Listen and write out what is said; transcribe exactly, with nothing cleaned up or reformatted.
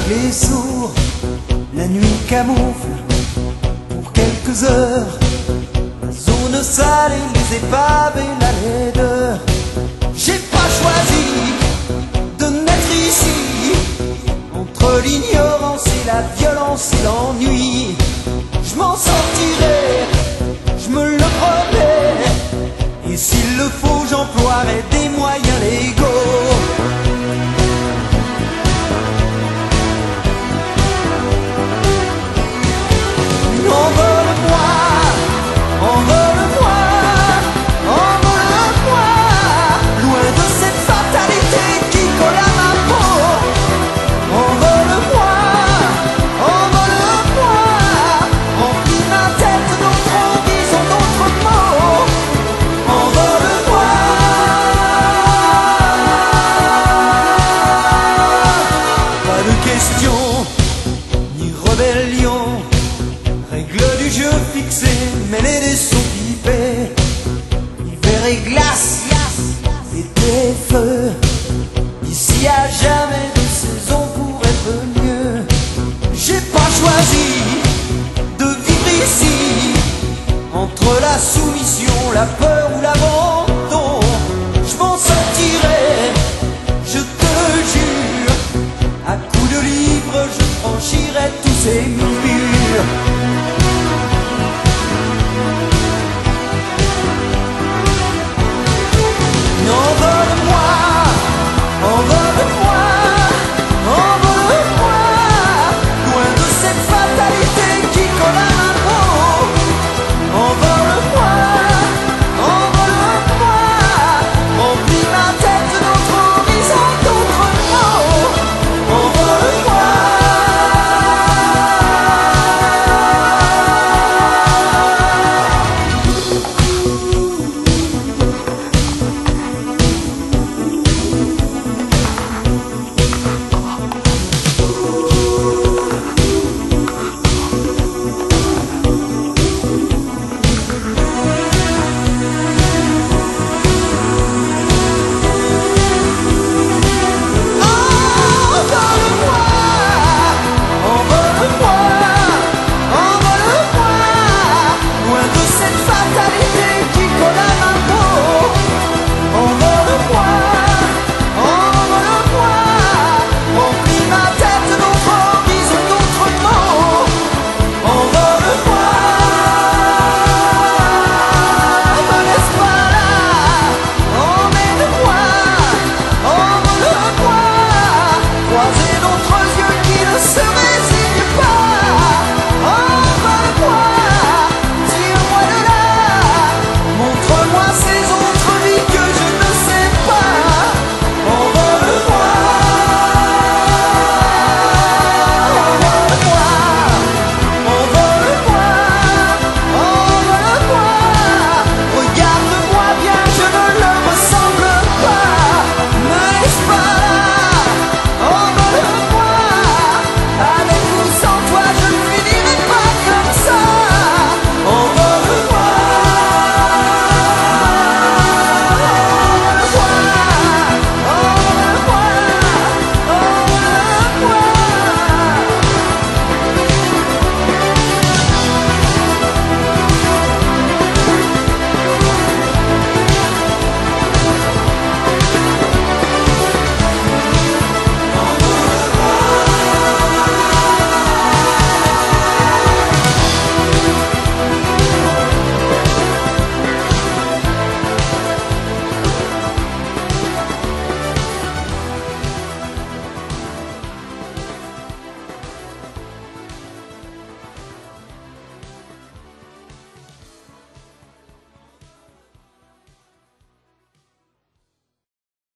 aveugle et sourd, la nuit camoufle pour quelques heures la zone sale et les épaves et la laideur. J'ai pas choisi de naître ici, entre l'ignorance et la violence et l'ennui. Je m'en sortirai, je me le promets, et s'il le faut j'emploierai des moyens légaux. Envole-moi, envole-moi, envole-moi, loin de cette fatalité qui colle à ma peau. Envole-moi, envole-moi, remplis ma tête d'autres horizons, d'autres mots. Envole-moi. Pas de question, ni rébellion, règle du jeu fixée, mêlée des sons pipés, hiver et glace, été et feu. Ici à jamais de saison pour être mieux. J'ai pas choisi de vivre ici, entre la soumission, la peur ou l'abandon. Je m'en sortirai, je te le jure, à coups de livre je franchirai tous ces murs.